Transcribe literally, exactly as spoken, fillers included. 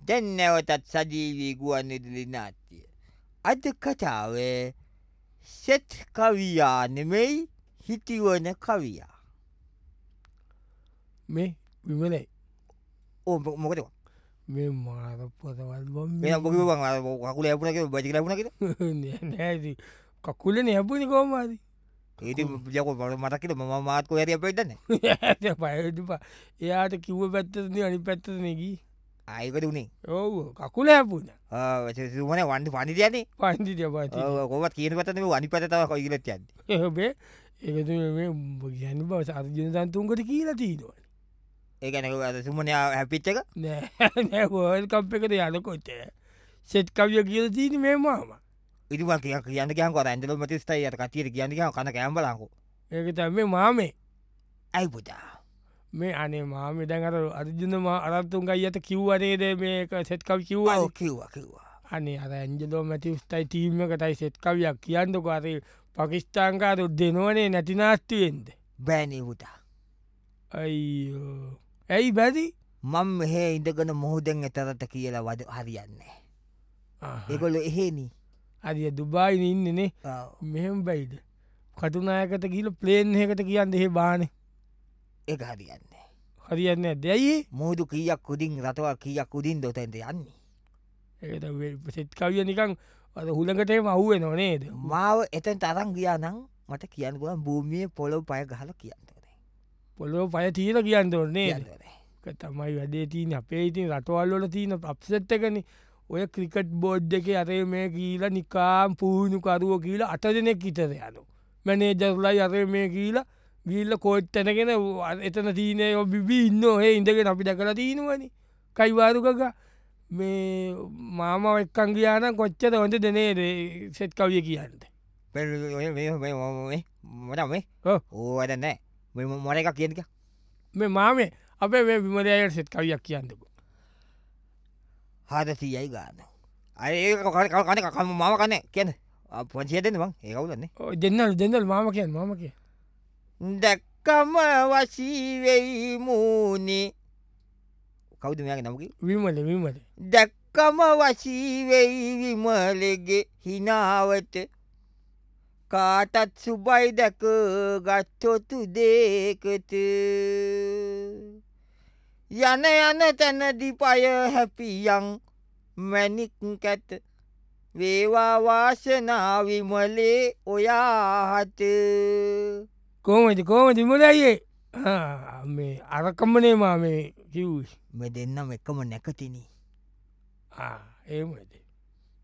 දැන් නැවතත් සජීවී ගුවන් විදුලි නාට්‍ය. අද කතාවේ සෙත් කවියා නෙමෙයි හිටිවන කවියා. මේ විමලයි ඕ මොකද මේ මාර පොතවල් බොම් මේ බොග කකුල ඇපුන බජි ලබුණ නෑද කකුල නැපුනි කෝමාද ඒති ජක පට මතකිට ම මාත්කෝ ඇරිය පෙටන්න පයටපා එයාට කිව්ව පැත්තන අනි පැත්තනකි අයකට උනේ ඔව කකුල ඇපුන සුමන වන්ඩ පනිතියනේ පන්තිට පති කොවත් කියන පතන වනි පතතාව කොයිලට ඇද එහබේ එකතු ගැන බව සර්ජන සන්තුන්කට කියලා තිීනවා ඒකන සුමනය හැපිච්චක නෑ නෑවල් කප් එකට යනකොට සෙට් කවිය කියල තිීන මේ මාම ඉතිවා කිය කියන්න කියන් කොට ඇන්දල මතිස්තයි යට කතියට කියන්න කිය කන කෑම්බලකු ඒක තම මාමේ ඇයි පුතා මේ අනේ මාම දැන්ට අර්ජුනම අරත්තුන් අයියට කිව්වනේද මේක සෙට්කව කිව්වා කිව්වා කිව්වා අනේ අර ඇන්ජලෝ මැති ස්තයි තීම එකටයි සෙට්කවයක් කියන්නක අර පකිස්ථාන්කාරු දෙනවනේ නැතිනාස්තියෙන්ද බෑනී පුතා අයියෝ ඇයි බැදි මං මෙහේ ඉඳගන මුහුදෙන් එතරට කියලා වද හරියන්නේ ඒකොල්ල එහෙනී අදිය දුබායින ඉන්නනේ මෙහෙම බයිද කටුනායකට ගීල ප්ලේන් එකට කියන්න එහෙ බාන ඒ හරියන්නේ හරියන්න දැයි මුහුදු කියක් කුදින් රටවා කියක් උදින් දොතැන්ට යන්නේ ඒ සෙට් කවිය නිකං අද හුළඟටේ මහුවේ නොනේද මාව එතන් තරන් ගියා නං මට කියන්න ගුවන් භූමිය පොලොව පය ගහල කියන්නතනේ පොලෝ පය තීර කියන්න ඕන්නේ තමයි වැඩේ තිීන අපේ ඉතින් රටවල්ලොල තියන අප්සෙට්ටකන ඔය ක්‍රිකට් බෝඩ් එක අරේ මේ කියීලා නිකාම් පුහුණුකරුව කියලා අට දෙනෙක් ඉතර යනු මැනේ ජරලයි අරේ මේ කියලා ගිල්ල කෝට් තැනගෙන එතන තිීනය බිබී ඉන්න ඔහේ ඉඳගෙන අපි දැකලා තියෙනවනි කයිවාරුකක මේ මාම එක්කන් ගියාන කොච්චද හොඳ දෙනේද සෙට් කවිය කියන්නට මට මේ ඕ අද නෑ මොන එකක් කියනක මේ මාමේ අපේ මේ විමරයට සෙට් කවියක් කියන්නකු හදසියයි ගාන අය කන කම මාව කන කියන පොන්සිය දෙන්නවා ඒකවුලන්නේ දෙන්නල් දෙන්නල් මාම කියන් මාම කිය දැක්කම වසීවෙයි මූනේ කවුද මෙයාගේ නමකි විමල විමල දැක්කම වසීවෙයි විමලගේ හිනාවට කාටත් සුබයි දැක ගත්තොතු දේකට යන යන තැනදි පය හැපියන් මැනික් ඇත වේවා වාසනාවිමලේ ඔයාහත කෝමති කෝමති මුලයියේ මේ අරකම්මනේ මා මේ කිව් මෙ දෙන්නම් එකම නැකතිනී ඒමද